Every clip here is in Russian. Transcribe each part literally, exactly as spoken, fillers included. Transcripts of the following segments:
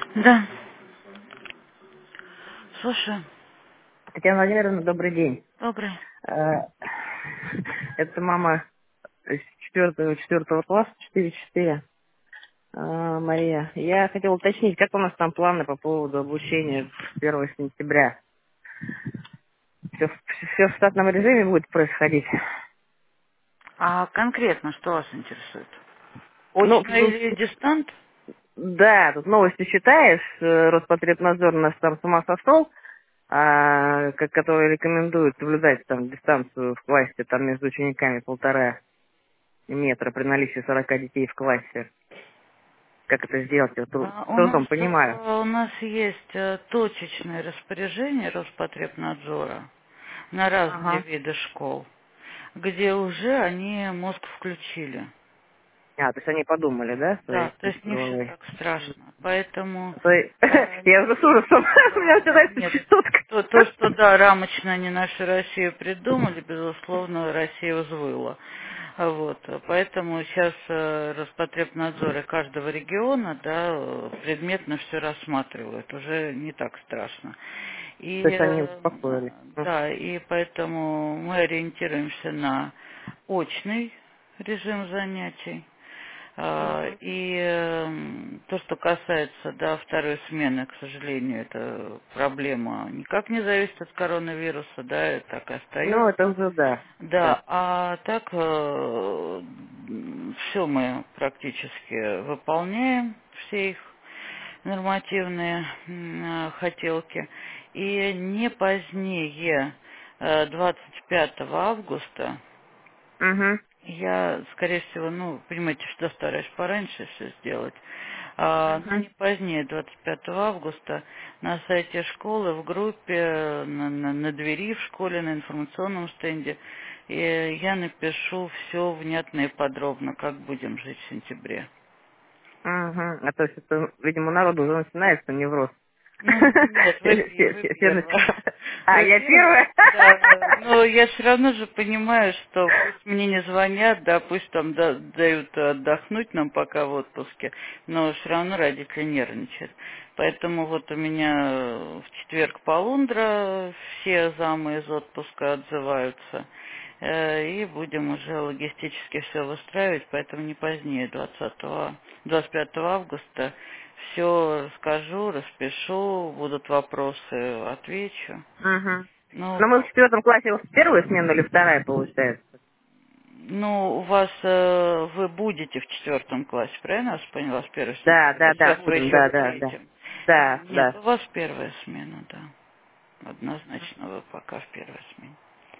Да. Слушай, Татьяна Владимировна, добрый день. добрый. Э, Это мама из четвертого, четвертого класса, четыре четыре. Мария. Я хотела уточнить, как у нас там планы по поводу обучения с первого сентября. Все, все в штатном режиме будет происходить? А конкретно что вас интересует? Ну, Очно ну, или дистант? да, тут новости читаешь, э, Роспотребнадзор нас там с ума сошел, а, как- который рекомендует соблюдать там дистанцию в классе там между учениками полтора метра при наличии сорока детей в классе. Как это сделать, я тру- А, с У нас, трудом понимаю. э, у нас есть э, точечное распоряжение Роспотребнадзора на разные Ага. виды школ, где уже они мозг включили. А, то есть они подумали, да, Да, своей то есть не все головой? так страшно. Поэтому А то и- э, Я уже с ужасом. У меня да, начинается нет, щитотка. то, то, что да, рамочно они нашу Россию придумали, безусловно, Россия взвыла. А Вот, поэтому сейчас э, Роспотребнадзоры каждого региона, да, э, предметно все рассматривают, уже не так страшно. И То есть они э, успокоились. М. да, и поэтому мы ориентируемся на очный режим занятий. А, Мгм. И эм, то, что касается, да, второй смены, к сожалению, это проблема никак не зависит от коронавируса, да, и так и Ну, это остается. уже да. Да, Да. а так все мы практически выполняем, все их нормативные м, э, хотелки. И не позднее э, двадцать пятого августа Угу. я, скорее всего, ну, понимаете, что стараюсь пораньше все сделать. А, но Угу. не позднее двадцать пятого августа на сайте школы, в группе, на, на- на двери в школе, на информационном стенде и я напишу все внятно и подробно, как будем жить в сентябре. Угу. А то есть это, видимо, народу уже начинается невроз. Ну, нет, вы, Все, пе- все, вы все, все первая. начинают. А, Вы я первая, первая? да. Но я все равно же понимаю, что пусть мне не звонят, да, пусть там да- дают отдохнуть нам пока в отпуске, но все равно родители нервничают. Поэтому вот у меня э, в четверг полундра все замы из отпуска отзываются. Э, И будем уже логистически все выстраивать, поэтому не позднее двадцатого, двадцать пятого августа все расскажу, распишу, будут вопросы, отвечу. Угу. Ну, Но мы в четвертом классе в первую смену или вторая получается? ну, у вас, э, вы будете в четвертом классе, правильно я вас поняла, с первого Да, сентября? да, да, Сейчас вы будем, еще да, в да, да. третьем. Да, Нет, да. у вас первая смена, да. Однозначно вы пока в первой смене.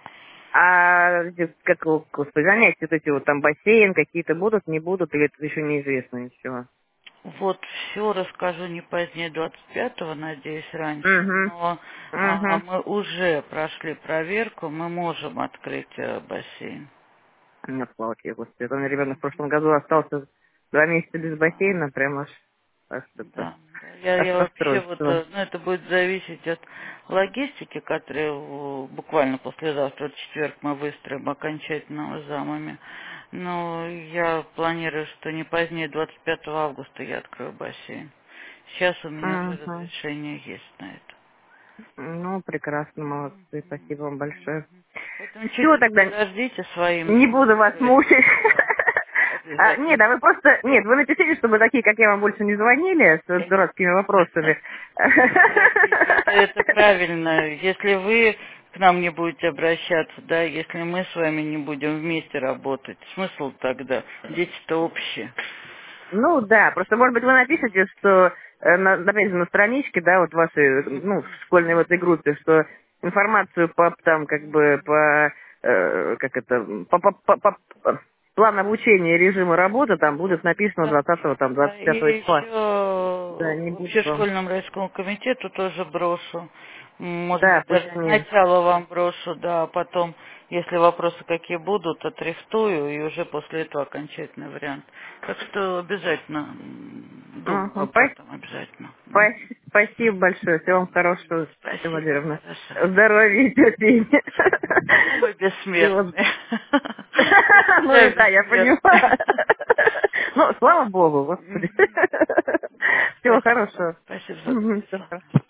А эти, как его, господи, занятия вот эти вот там бассейн какие-то будут, не будут, или это еще неизвестно ничего? Вот все расскажу не позднее двадцать пятого, надеюсь, раньше. Угу. Но а, Угу. мы уже прошли проверку, мы можем открыть э, бассейн. Нет, слава тебе, господи. Это у меня ребенок в прошлом году остался два месяца без бассейна, прям аж, аж это, Да, да. Я, аж я вообще вот, расстройство. э, ну это будет зависеть от логистики, которая э, буквально послезавтра, в четверг, мы выстроим окончательно с замами. Но я планирую, что не позднее двадцать пятого августа я открою бассейн. Сейчас у меня уже Угу. разрешение есть на это. Ну, прекрасно, молодцы, спасибо вам большое. Поэтому Чего чуть-чуть тогда подождите своим не буду вас мучить? да, А, нет, обязательно. а вы просто... Нет, вы напишите, чтобы такие, как я, вам больше не звонили с дурацкими вопросами. Простите, это, это правильно. Если вы к нам не будете обращаться, да, если мы с вами не будем вместе работать, смысл тогда? Дети-то общие. Ну да, просто может быть вы напишите, что э, на, опять же на страничке, да, вот вашей, ну, в школьной в этой группе, что информацию по там как бы по э, как это по, по, по, по- по- план обучения и режима работы там будет написано Да. двадцатого там Да, двадцать пятого и числа. еще Да, не в буду вам. общешкольному райскому комитету тоже брошу. М, Может Да, быть, пусть даже они. сначала вам брошу, да, а потом, если вопросы какие будут, отрихтую, и уже после этого окончательный вариант. Так что обязательно, м, думаю Ага, об спа- этом обязательно. М. спа- Спасибо большое. Всего вам хорошего, Татьяна Спасибо, Владимировна. хорошо. Здоровья и терпения. Ну, мы Всего. бессмертные. Мы Ну и всегда да, я бессмертны. понимаю. Ну, слава богу, господи. Мгм. Всего Спасибо. хорошего. Спасибо за Мгм, всего отзыв. хорошего.